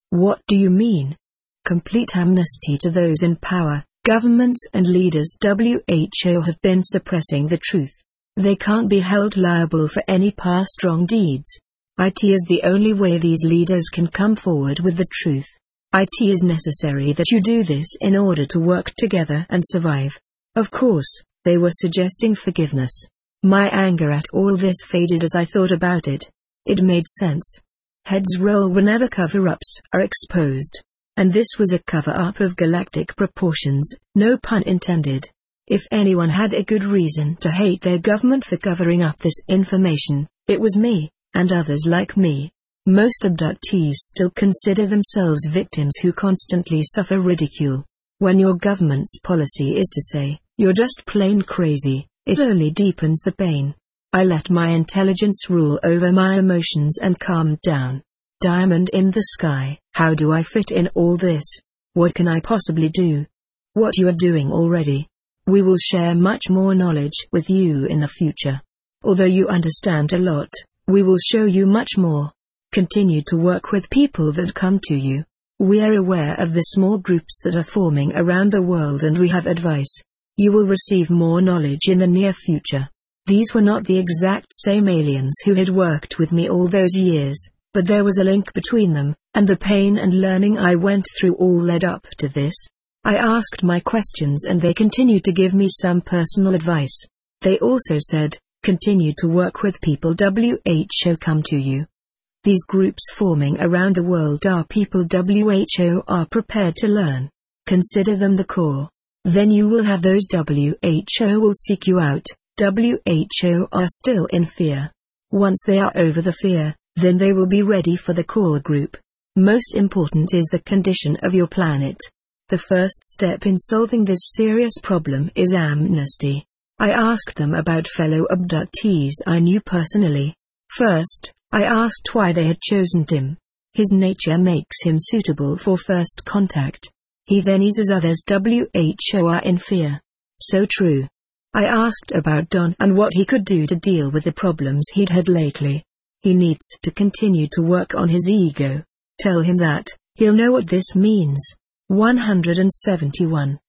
What do you mean? Complete amnesty to those in power. Governments and leaders WHO have been suppressing the truth. They can't be held liable for any past wrong deeds. It is the only way these leaders can come forward with the truth. It is necessary that you do this in order to work together and survive. Of course, they were suggesting forgiveness. My anger at all this faded as I thought about it. It made sense. Heads roll whenever cover-ups are exposed. And this was a cover-up of galactic proportions, no pun intended. If anyone had a good reason to hate their government for covering up this information, it was me, and others like me. Most abductees still consider themselves victims who constantly suffer ridicule. When your government's policy is to say, "You're just plain crazy," it only deepens the pain. I let my intelligence rule over my emotions and calmed down. Diamond in the sky, how do I fit in all this? What can I possibly do? What you are doing already. We will share much more knowledge with you in the future. Although you understand a lot, we will show you much more. Continue to work with people that come to you. We are aware of the small groups that are forming around the world and we have advice. You will receive more knowledge in the near future. These were not the exact same aliens who had worked with me all those years, but there was a link between them, and the pain and learning I went through all led up to this. I asked my questions and they continued to give me some personal advice. They also said, continue to work with people WHO come to you. These groups forming around the world are people WHO are prepared to learn. Consider them the core. Then you will have those WHO will seek you out. WHO are still in fear. Once they are over the fear, then they will be ready for the core group. Most important is the condition of your planet. The first step in solving this serious problem is amnesty. I asked them about fellow abductees I knew personally. First, I asked why they had chosen Tim. His nature makes him suitable for first contact. He then eases others WHO are in fear. So true. I asked about Don and what he could do to deal with the problems he'd had lately. He needs to continue to work on his ego. Tell him that, he'll know what this means. 171,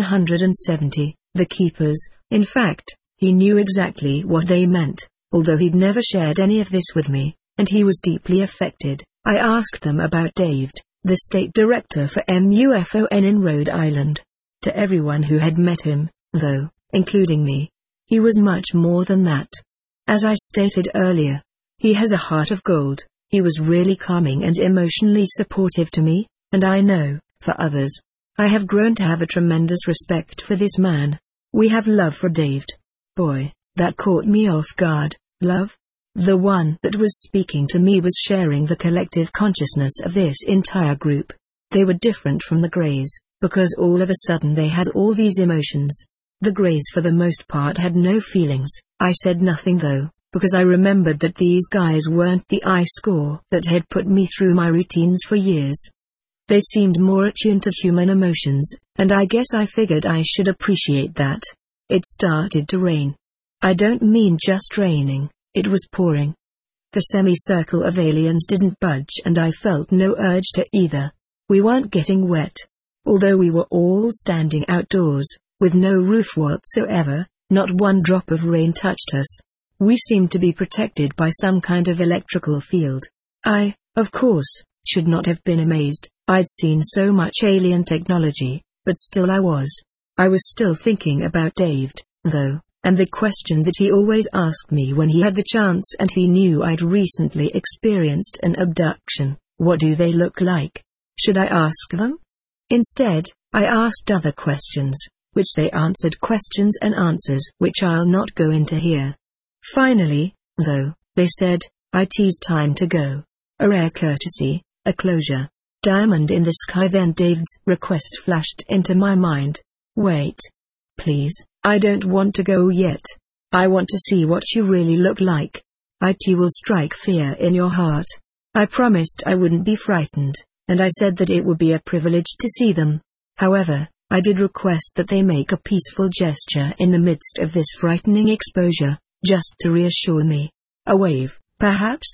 170, the Keepers. In fact, he knew exactly what they meant, although he'd never shared any of this with me, and he was deeply affected. I asked them about David, the state director for MUFON in Rhode Island. To everyone who had met him, though, including me, he was much more than that. As I stated earlier, he has a heart of gold. He was really calming and emotionally supportive to me, and I know, for others, I have grown to have a tremendous respect for this man. We have love for David. Boy, that caught me off guard. Love? The one that was speaking to me was sharing the collective consciousness of this entire group. They were different from the Greys, because all of a sudden they had all these emotions. The Greys for the most part had no feelings. I said nothing though, because I remembered that these guys weren't the I-score that had put me through my routines for years. They seemed more attuned to human emotions, and I guess I figured I should appreciate that. It started to rain. I don't mean just raining, it was pouring. The semicircle of aliens didn't budge and I felt no urge to either. We weren't getting wet. Although we were all standing outdoors, with no roof whatsoever, not one drop of rain touched us. We seemed to be protected by some kind of electrical field. I, of course, should not have been amazed. I'd seen so much alien technology, but still I was. I was still thinking about David, though, and the question that he always asked me when he had the chance and he knew I'd recently experienced an abduction: what do they look like? Should I ask them? Instead, I asked other questions, which they answered questions and answers which I'll not go into here. Finally, though, they said, "It's time to go." A rare courtesy, a closure. Diamond in the sky. Then David's request flashed into my mind. Wait. Please, I don't want to go yet. I want to see what you really look like. It will strike fear in your heart. I promised I wouldn't be frightened, and I said that it would be a privilege to see them. However, I did request that they make a peaceful gesture in the midst of this frightening exposure, just to reassure me. A wave, perhaps?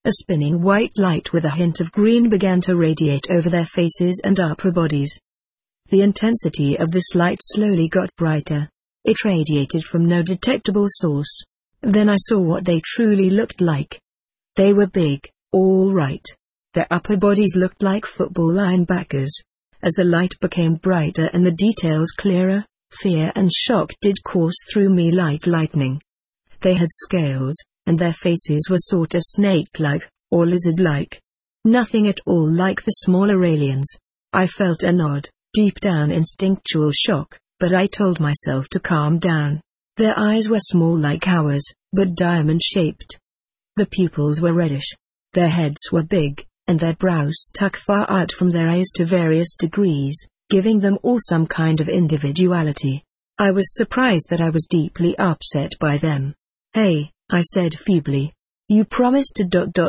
A spinning white light with a hint of green began to radiate over their faces and upper bodies. The intensity of this light slowly got brighter. It radiated from no detectable source. Then I saw what they truly looked like. They were big, all right. Their upper bodies looked like football linebackers. As the light became brighter and the details clearer, fear and shock did course through me like lightning. They had scales, and their faces were sort of snake-like, or lizard-like. Nothing at all like the smaller aliens. I felt an odd, deep-down instinctual shock, but I told myself to calm down. Their eyes were small like ours, but diamond-shaped. The pupils were reddish. Their heads were big, and their brows stuck far out from their eyes to various degrees, giving them all some kind of individuality. I was surprised that I was deeply upset by them. "Hey," I said feebly. "You promised to ...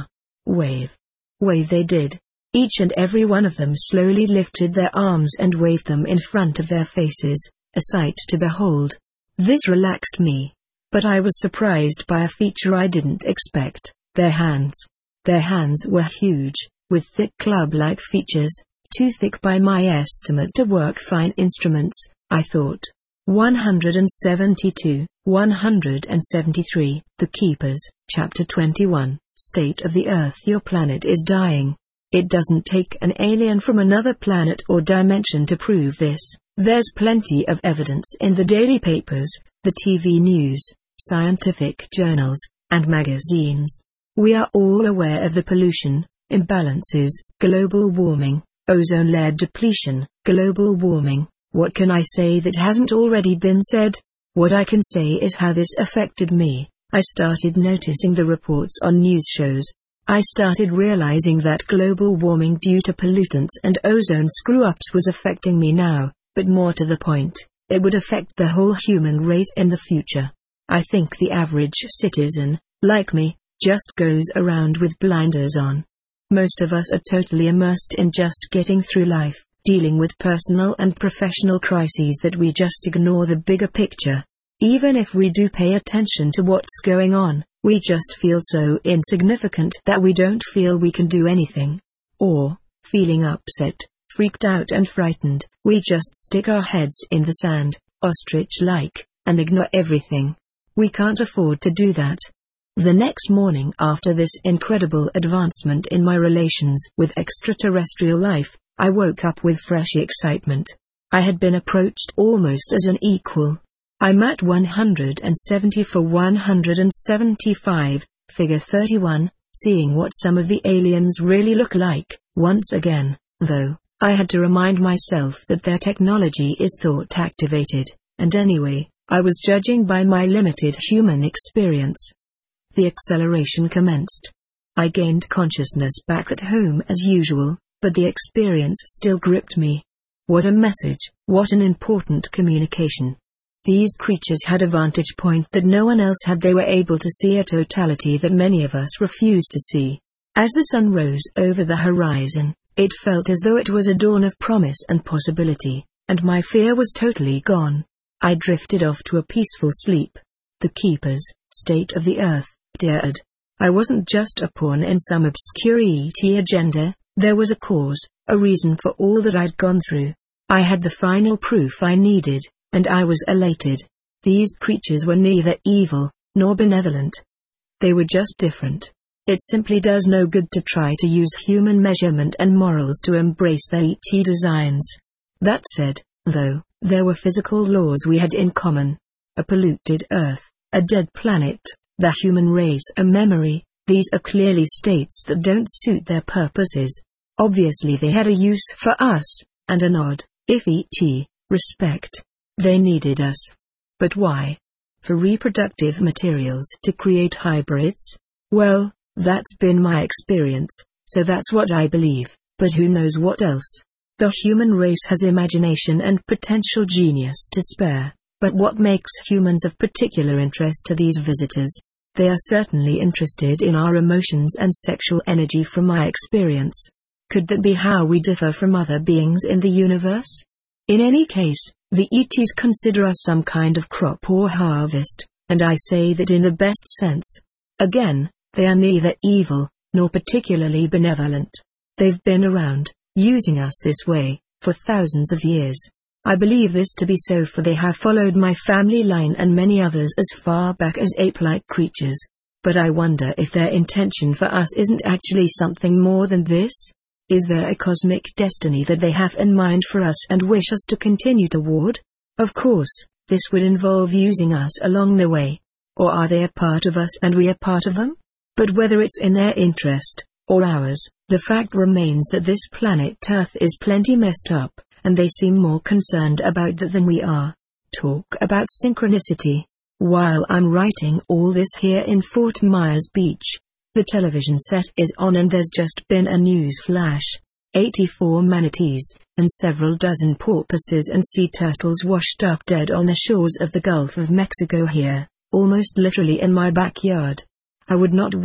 Wave." Wave they did. Each and every one of them slowly lifted their arms and waved them in front of their faces, a sight to behold. This relaxed me. But I was surprised by a feature I didn't expect: their hands. Their hands were huge, with thick club-like features, too thick by my estimate to work fine instruments, I thought. 172, 173, The Keepers, Chapter 21, State of the Earth. Your planet is dying. It doesn't take an alien from another planet or dimension to prove this. There's plenty of evidence in the daily papers, the TV news, scientific journals, and magazines. We are all aware of the pollution, imbalances, global warming, ozone layer depletion, global warming. What can I say that hasn't already been said? What I can say is how this affected me. I started noticing the reports on news shows. I started realizing that global warming due to pollutants and ozone screw-ups was affecting me now, but more to the point, it would affect the whole human race in the future. I think the average citizen, like me, just goes around with blinders on. Most of us are totally immersed in just getting through life, dealing with personal and professional crises that we just ignore the bigger picture. Even if we do pay attention to what's going on, we just feel so insignificant that we don't feel we can do anything. Or, feeling upset, freaked out and frightened, we just stick our heads in the sand, ostrich-like, and ignore everything. We can't afford to do that. The next morning after this incredible advancement in my relations with extraterrestrial life, I woke up with fresh excitement. I had been approached almost as an equal. I'm at 170 for 175, figure 31, seeing what some of the aliens really look like. Once again, though, I had to remind myself that their technology is thought-activated, and anyway, I was judging by my limited human experience. The acceleration commenced. I gained consciousness back at home as usual, but the experience still gripped me. What a message, what an important communication. These creatures had a vantage point that no one else had. They were able to see a totality that many of us refuse to see. As the sun rose over the horizon, it felt as though it was a dawn of promise and possibility, and my fear was totally gone. I drifted off to a peaceful sleep. The Keepers, State of the Earth, dared. I wasn't just a pawn in some obscure ET agenda. There was a cause, a reason for all that I'd gone through. I had the final proof I needed, and I was elated. These creatures were neither evil, nor benevolent. They were just different. It simply does no good to try to use human measurement and morals to embrace their ET designs. That said, though, there were physical laws we had in common. A polluted Earth, a dead planet, the human race, a memory. These are clearly states that don't suit their purposes. Obviously they had a use for us, and an odd, if ET, respect. They needed us. But why? For reproductive materials to create hybrids? Well, that's been my experience, so that's what I believe, but who knows what else. The human race has imagination and potential genius to spare, but what makes humans of particular interest to these visitors? They are certainly interested in our emotions and sexual energy from my experience. Could that be how we differ from other beings in the universe? In any case, the ETs consider us some kind of crop or harvest, and I say that in the best sense. Again, They are neither evil, nor particularly benevolent. They've been around, using us this way, for thousands of years. I believe this to be so, for they have followed my family line and many others as far back as ape-like creatures. But I wonder if their intention for us isn't actually something more than this? Is there a cosmic destiny that they have in mind for us and wish us to continue toward? Of course, this would involve using us along the way. Or are they a part of us and we a part of them? But whether it's in their interest, or ours, the fact remains that this planet Earth is plenty messed up, and they seem more concerned about that than we are. Talk about synchronicity. While I'm writing all this here in Fort Myers Beach, the television set is on and there's just been a news flash. 84 manatees, and several dozen porpoises and sea turtles washed up dead on the shores of the Gulf of Mexico here, almost literally in my backyard. I would not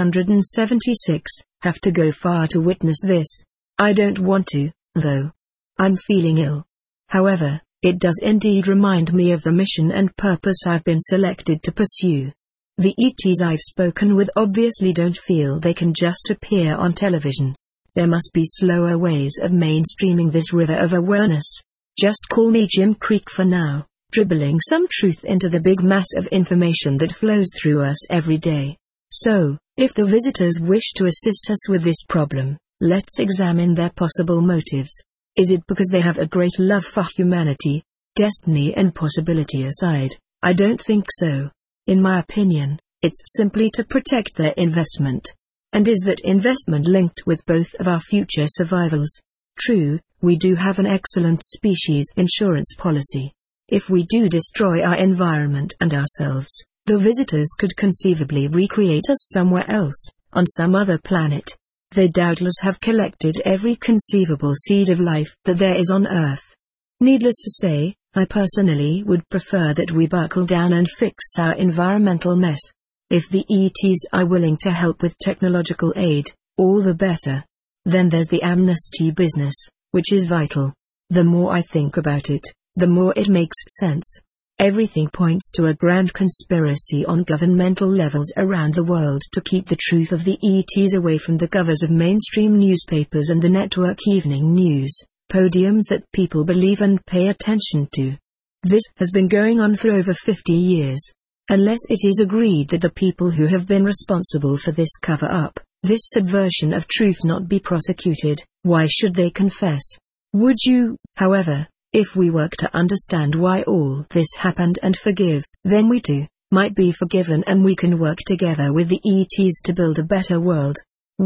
176 have to go far to witness this. I don't want to, though. I'm feeling ill. However, it does indeed remind me of the mission and purpose I've been selected to pursue. The ETs I've spoken with obviously don't feel they can just appear on television. There must be slower ways of mainstreaming this river of awareness. Just call me Jim Creek for now, dribbling some truth into the big mass of information that flows through us every day. So, if the visitors wish to assist us with this problem, let's examine their possible motives. Is it because they have a great love for humanity? Destiny and possibility aside, I don't think so. In my opinion, it's simply to protect their investment. And is that investment linked with both of our future survivals? True, we do have an excellent species insurance policy. If we do destroy our environment and ourselves, the visitors could conceivably recreate us somewhere else, on some other planet. They doubtless have collected every conceivable seed of life that there is on Earth. Needless to say, I personally would prefer that we buckle down and fix our environmental mess. If the ETs are willing to help with technological aid, all the better. Then there's the amnesty business, which is vital. The more I think about it, the more it makes sense. Everything points to a grand conspiracy on governmental levels around the world to keep the truth of the ETs away from the covers of mainstream newspapers and the network evening news, podiums that people believe and pay attention to. This has been going on for over 50 years. Unless it is agreed that the people who have been responsible for this cover-up, this subversion of truth not be prosecuted, why should they confess? Would you, however, if we work to understand why all this happened and forgive, then we too might be forgiven and we can work together with the ETs to build a better world.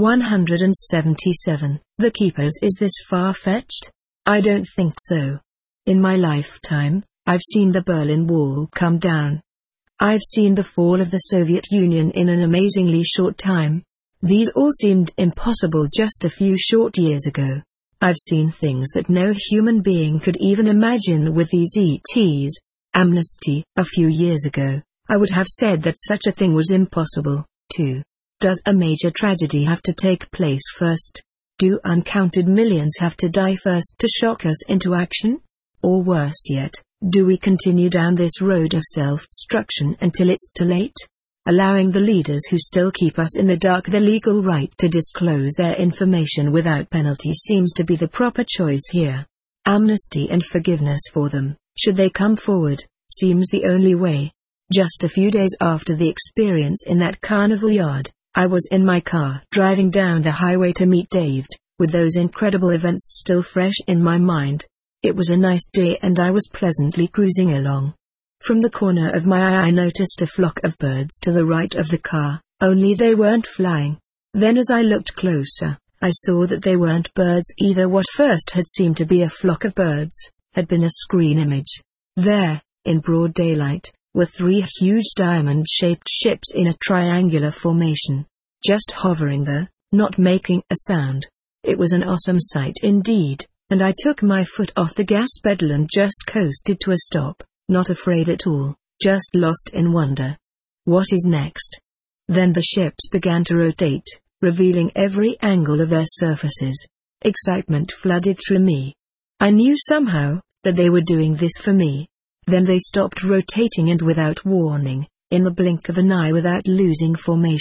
177. The Keepers. Is this far-fetched? I don't think so. In my lifetime, I've seen the Berlin Wall come down. I've seen the fall of the Soviet Union in an amazingly short time. These all seemed impossible just a few short years ago. I've seen things that no human being could even imagine with these ETs. Amnesty. A few years ago, I would have said that such a thing was impossible, too. Does a major tragedy have to take place first? Do uncounted millions have to die first to shock us into action? Or worse yet, do we continue down this road of self-destruction until it's too late? Allowing the leaders who still keep us in the dark the legal right to disclose their information without penalty seems to be the proper choice here. Amnesty and forgiveness for them, should they come forward, seems the only way. Just a few days after the experience in that carnival yard, I was in my car driving down the highway to meet David, with those incredible events still fresh in my mind. It was a nice day and I was pleasantly cruising along. From the corner of my eye I noticed a flock of birds to the right of the car, only they weren't flying. Then as I looked closer, I saw that they weren't birds either. What first had seemed to be a flock of birds, had been a screen image. There, in broad daylight, were 3 huge diamond-shaped ships in a triangular formation, just hovering there, not making a sound. It was an awesome sight indeed, and I took my foot off the gas pedal and just coasted to a stop, not afraid at all, just lost in wonder. What is next? Then the ships began to rotate, revealing every angle of their surfaces. Excitement flooded through me. I knew somehow that they were doing this for me. Then they stopped rotating and without warning, in the blink of an eye without losing formation,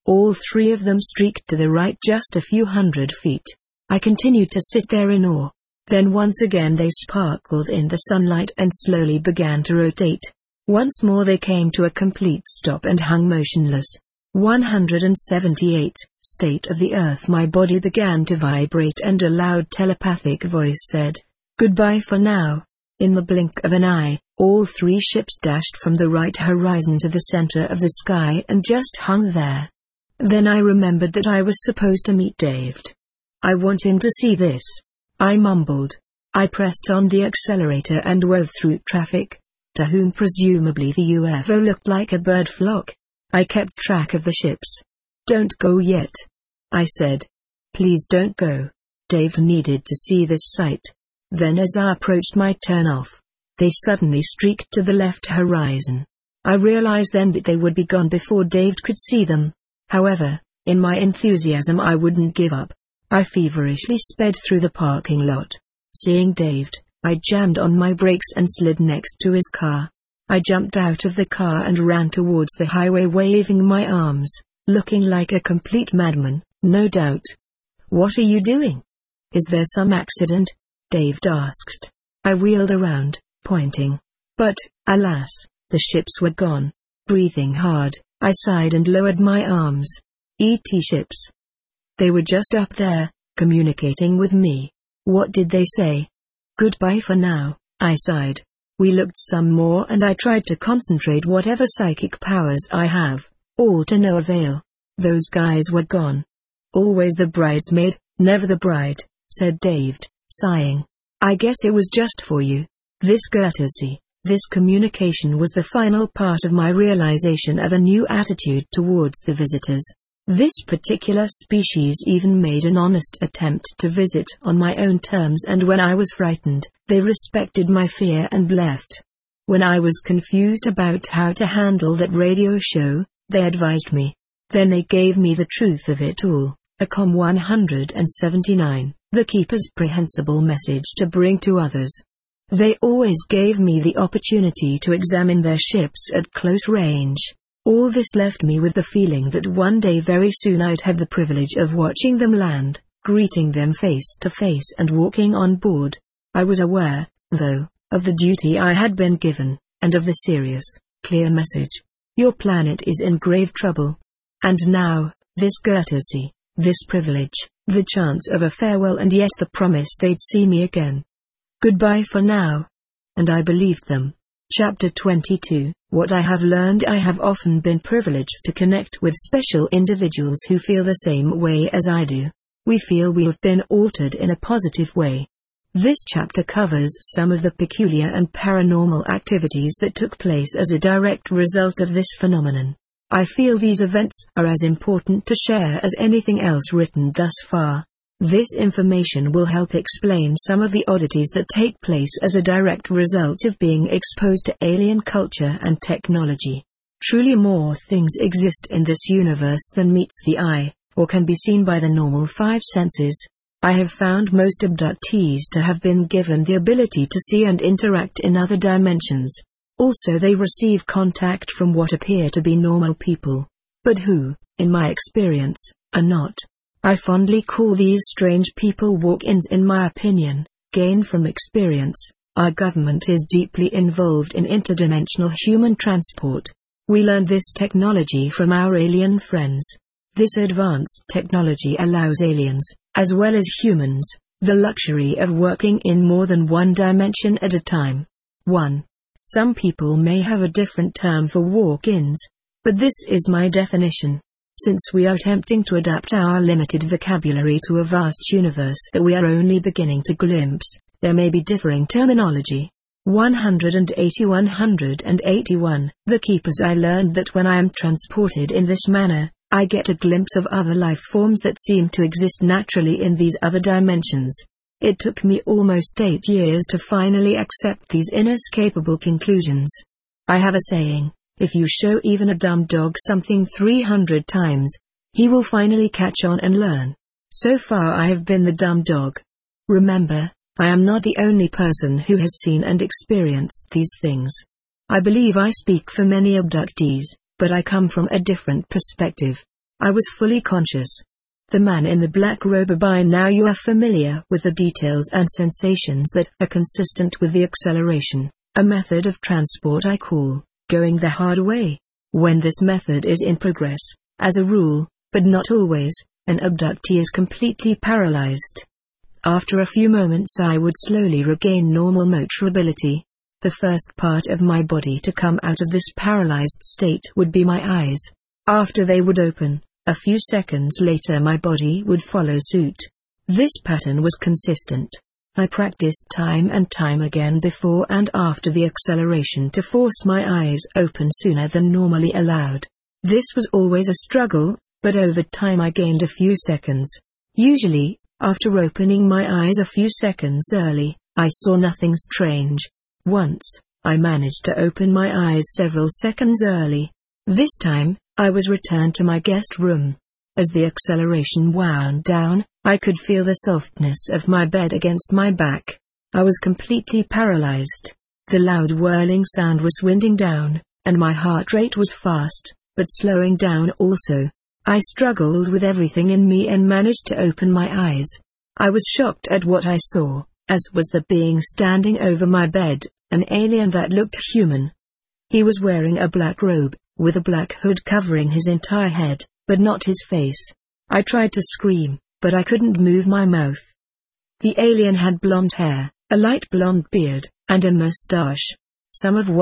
All three of them streaked to the right just a few hundred feet. I continued to sit there in awe. Then once again they sparkled in the sunlight and slowly began to rotate. Once more they came to a complete stop and hung motionless. 178. State of the Earth. My body began to vibrate and a loud telepathic voice said, "Goodbye for now." In the blink of an eye, all three ships dashed from the right horizon to the center of the sky and just hung there. Then I remembered that I was supposed to meet David. "I want him to see this," I mumbled. I pressed on the accelerator and wove through traffic, to whom presumably the UFO looked like a bird flock. I kept track of the ships. "Don't go yet," I said. "Please don't go." Dave needed to see this sight. Then as I approached my turn-off, they suddenly streaked to the left horizon. I realized then that they would be gone before Dave could see them. However, in my enthusiasm I wouldn't give up. I feverishly sped through the parking lot. Seeing Dave, I jammed on my brakes and slid next to his car. I jumped out of the car and ran towards the highway waving my arms, looking like a complete madman, no doubt. "What are you doing? Is there some accident?" Dave asked. I wheeled around, pointing. But, alas, the ships were gone. Breathing hard, I sighed and lowered my arms. ET ships. They were just up there, communicating with me. What did they say? "Goodbye for now," I sighed. We looked some more and I tried to concentrate whatever psychic powers I have, all to no avail. Those guys were gone. "Always the bridesmaid, never the bride," said Dave, sighing. "I guess it was just for you." This courtesy, this communication was the final part of my realization of a new attitude towards the visitors. This particular species even made an honest attempt to visit on my own terms, and when I was frightened, they respected my fear and left. When I was confused about how to handle that radio show, they advised me. Then they gave me the truth of it all, a COM 179, the Keeper's prehensible message to bring to others. They always gave me the opportunity to examine their ships at close range. All this left me with the feeling that one day very soon I'd have the privilege of watching them land, greeting them face to face and walking on board. I was aware, though, of the duty I had been given, and of the serious, clear message. Your planet is in grave trouble. And now, this courtesy, this privilege, the chance of a farewell and yet the promise they'd see me again. Goodbye for now. And I believed them. Chapter 22. What I have learned. I have often been privileged to connect with special individuals who feel the same way as I do. We feel we have been altered in a positive way. This chapter covers some of the peculiar and paranormal activities that took place as a direct result of this phenomenon. I feel these events are as important to share as anything else written thus far. This information will help explain some of the oddities that take place as a direct result of being exposed to alien culture and technology. Truly more things exist in this universe than meets the eye, or can be seen by the normal five senses. I have found most abductees to have been given the ability to see and interact in other dimensions. Also they receive contact from what appear to be normal people, but who, in my experience, are not. I fondly call these strange people walk-ins. In my opinion, gained from experience. Our government is deeply involved in interdimensional human transport. We learned this technology from our alien friends. This advanced technology allows aliens, as well as humans, the luxury of working in more than one dimension at a time. 1. Some people may have a different term for walk-ins, but this is my definition. Since we are attempting to adapt our limited vocabulary to a vast universe that we are only beginning to glimpse, there may be differing terminology. 181. The Keepers. I learned that when I am transported in this manner, I get a glimpse of other life forms that seem to exist naturally in these other dimensions. It took me almost 8 years to finally accept these inescapable conclusions. I have a saying. If you show even a dumb dog something 300 times, he will finally catch on and learn. So far I have been the dumb dog. Remember, I am not the only person who has seen and experienced these things. I believe I speak for many abductees, but I come from a different perspective. I was fully conscious. The man in the black robe. By now you are familiar with the details and sensations that are consistent with the acceleration, a method of transport I call going the hard way. When this method is in progress, as a rule, but not always, an abductee is completely paralyzed. After a few moments I would slowly regain normal motor ability. The first part of my body to come out of this paralyzed state would be my eyes. After they would open, a few seconds later my body would follow suit. This pattern was consistent. I practiced time and time again before and after the acceleration to force my eyes open sooner than normally allowed. This was always a struggle, but over time I gained a few seconds. Usually, after opening my eyes a few seconds early, I saw nothing strange. Once, I managed to open my eyes several seconds early. This time, I was returned to my guest room. As the acceleration wound down, I could feel the softness of my bed against my back. I was completely paralyzed. The loud whirling sound was winding down, and my heart rate was fast, but slowing down also. I struggled with everything in me and managed to open my eyes. I was shocked at what I saw, as was the being standing over my bed, an alien that looked human. He was wearing a black robe, with a black hood covering his entire head, but not his face. I tried to scream, but I couldn't move my mouth. The alien had blonde hair, a light blonde beard, and a mustache. Some of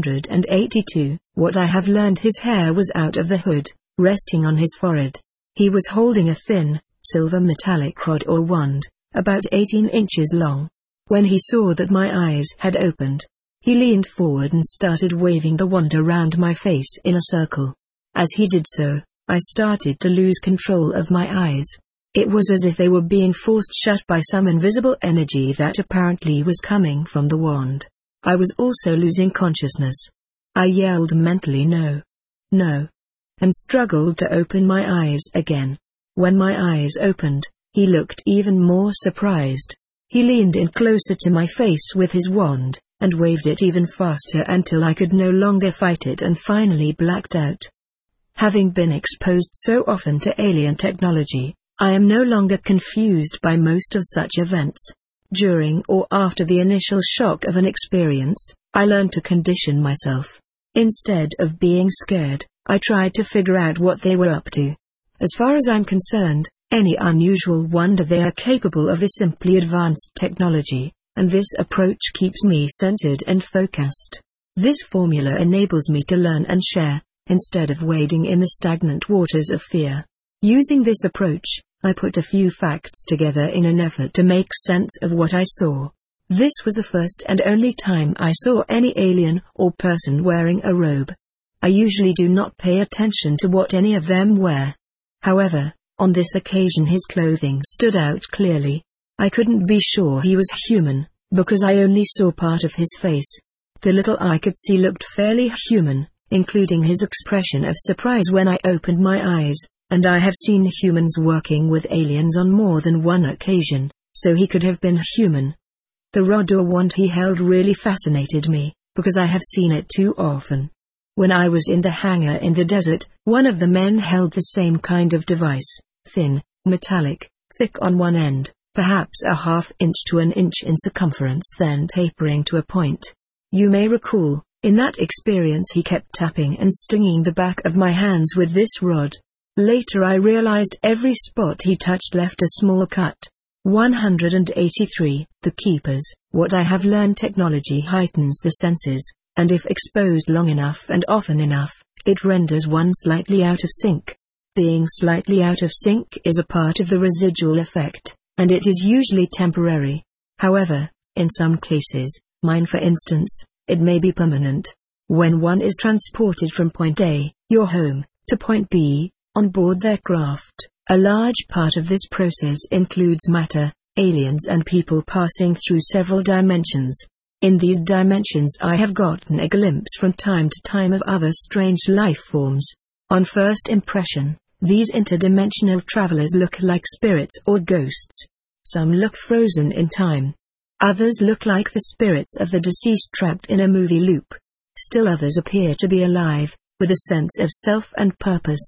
182. What I have learned, his hair was out of the hood, resting on his forehead. He was holding a thin, silver metallic rod or wand, about 18 inches long. When he saw that my eyes had opened, he leaned forward and started waving the wand around my face in a circle. As he did so, I started to lose control of my eyes. It was as if they were being forced shut by some invisible energy that apparently was coming from the wand. I was also losing consciousness. I yelled mentally no, no, and struggled to open my eyes again. When my eyes opened, he looked even more surprised. He leaned in closer to my face with his wand, and waved it even faster until I could no longer fight it and finally blacked out. Having been exposed so often to alien technology, I am no longer confused by most of such events. During or after the initial shock of an experience, I learned to condition myself. Instead of being scared, I tried to figure out what they were up to. As far as I'm concerned, any unusual wonder they are capable of is simply advanced technology, and this approach keeps me centered and focused. This formula enables me to learn and share, instead of wading in the stagnant waters of fear. Using this approach, I put a few facts together in an effort to make sense of what I saw. This was the first and only time I saw any alien or person wearing a robe. I usually do not pay attention to what any of them wear. However, on this occasion his clothing stood out clearly. I couldn't be sure he was human, because I only saw part of his face. The little I could see looked fairly human, including his expression of surprise when I opened my eyes, and I have seen humans working with aliens on more than one occasion, so he could have been human. The rod or wand he held really fascinated me, because I have seen it too often. When I was in the hangar in the desert, one of the men held the same kind of device, thin, metallic, thick on one end, perhaps a ½ inch to an inch in circumference, then tapering to a point. You may recall, in that experience he kept tapping and stinging the back of my hands with this rod. Later I realized every spot he touched left a small cut. 183. The Keepers. What I have learned, technology heightens the senses, and if exposed long enough and often enough, it renders one slightly out of sync. Being slightly out of sync is a part of the residual effect, and it is usually temporary. However, in some cases, mine for instance, it may be permanent. When one is transported from point A, your home, to point B, on board their craft, a large part of this process includes matter, aliens and people passing through several dimensions. In these dimensions I have gotten a glimpse from time to time of other strange life forms. On first impression, these interdimensional travelers look like spirits or ghosts. Some look frozen in time. Others look like the spirits of the deceased trapped in a movie loop. Still others appear to be alive, with a sense of self and purpose.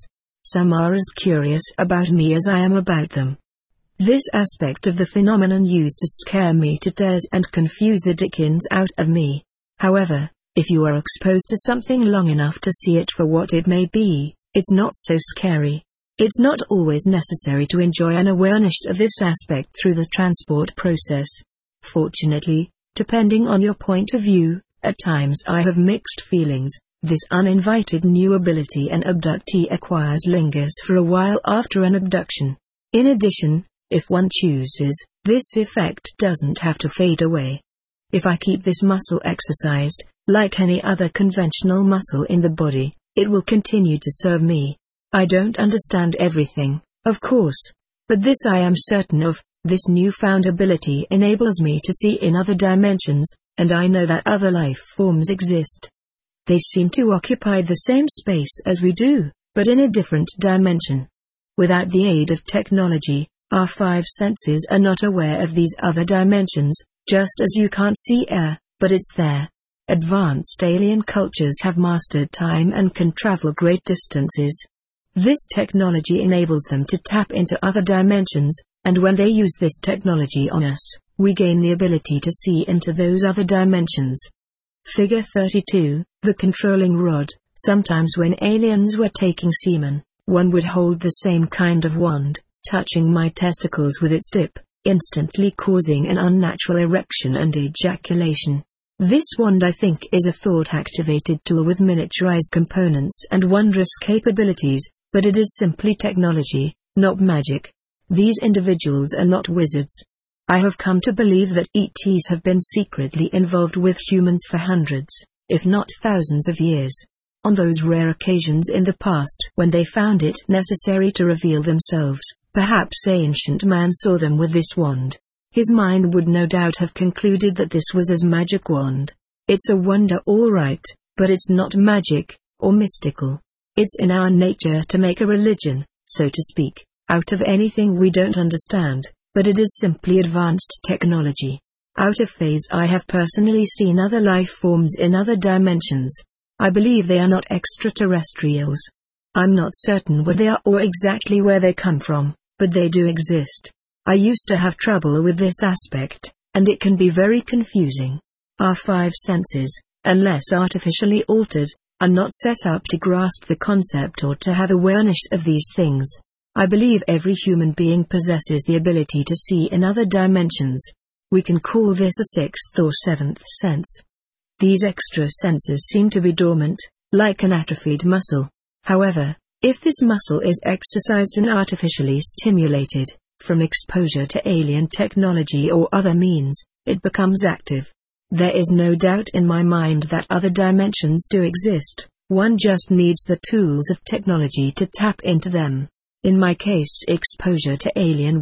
Some are as curious about me as I am about them. This aspect of the phenomenon used to scare me to tears and confuse the dickens out of me. However, if you are exposed to something long enough to see it for what it may be, it's not so scary. It's not always necessary to enjoy an awareness of this aspect through the transport process. Fortunately, depending on your point of view, at times I have mixed feelings. This uninvited new ability an abductee acquires lingers for a while after an abduction. In addition, if one chooses, this effect doesn't have to fade away. If I keep this muscle exercised, like any other conventional muscle in the body, it will continue to serve me. I don't understand everything, of course. But this I am certain of, this newfound ability enables me to see in other dimensions, and I know that other life forms exist. They seem to occupy the same space as we do, but in a different dimension. Without the aid of technology, our five senses are not aware of these other dimensions, just as you can't see air, but it's there. Advanced alien cultures have mastered time and can travel great distances. This technology enables them to tap into other dimensions, and when they use this technology on us, we gain the ability to see into those other dimensions. Figure 32, the controlling rod. Sometimes when aliens were taking semen, one would hold the same kind of wand, touching my testicles with its tip, instantly causing an unnatural erection and ejaculation. This wand, I think, is a thought-activated tool with miniaturized components and wondrous capabilities, but it is simply technology, not magic. These individuals are not wizards. I have come to believe that ETs have been secretly involved with humans for hundreds, if not thousands of years. On those rare occasions in the past when they found it necessary to reveal themselves, perhaps ancient man saw them with this wand. His mind would no doubt have concluded that this was his magic wand. It's a wonder all right, but it's not magic, or mystical. It's in our nature to make a religion, so to speak, out of anything we don't understand, but it is simply advanced technology. Out of phase. I have personally seen other life forms in other dimensions. I believe they are not extraterrestrials. I'm not certain what they are or exactly where they come from, but they do exist. I used to have trouble with this aspect, and it can be very confusing. Our five senses, unless artificially altered, are not set up to grasp the concept or to have awareness of these things. I believe every human being possesses the ability to see in other dimensions. We can call this a sixth or seventh sense. These extra senses seem to be dormant, like an atrophied muscle. However, if this muscle is exercised and artificially stimulated, from exposure to alien technology or other means, it becomes active. There is no doubt in my mind that other dimensions do exist, one just needs the tools of technology to tap into them. In my case, exposure to Alien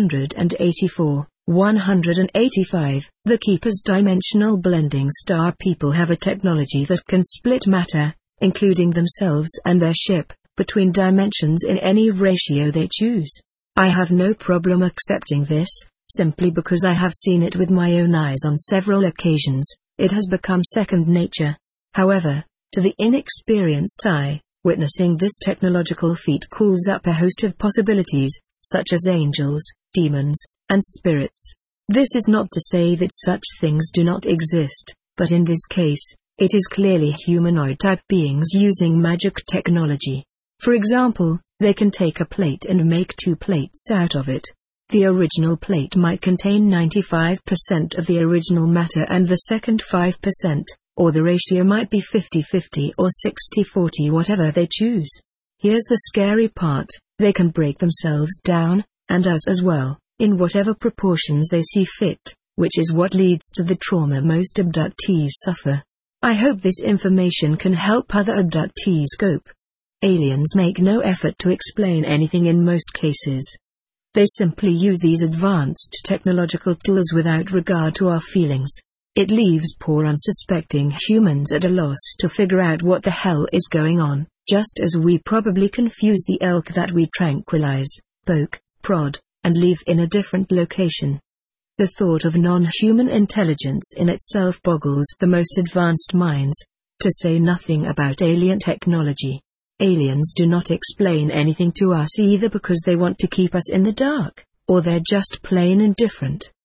184, 185, the Keeper's dimensional blending star people have a technology that can split matter, including themselves and their ship, between dimensions in any ratio they choose. I have no problem accepting this, simply because I have seen it with my own eyes on several occasions. It has become second nature. However, to the inexperienced eye, witnessing this technological feat calls up a host of possibilities, such as angels, demons, and spirits. This is not to say that such things do not exist, but in this case, it is clearly humanoid-type beings using magic technology. For example, they can take a plate and make two plates out of it. The original plate might contain 95% of the original matter and the second 5%, or the ratio might be 50-50 or 60-40, whatever they choose. Here's the scary part, they can break themselves down, and us as well, in whatever proportions they see fit, which is what leads to the trauma most abductees suffer. I hope this information can help other abductees cope. Aliens make no effort to explain anything in most cases. They simply use these advanced technological tools without regard to our feelings. It leaves poor unsuspecting humans at a loss to figure out what the hell is going on, just as we probably confuse the elk that we tranquilize, poke, prod, and leave in a different location. The thought of non-human intelligence in itself boggles the most advanced minds, to say nothing about alien technology. Aliens do not explain anything to us either because they want to keep us in the dark, or they're just plain indifferent.